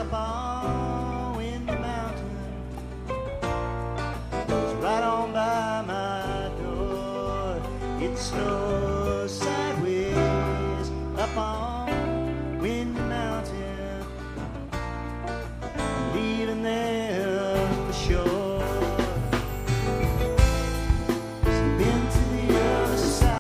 up in the mountain. It's right on by my door. It snows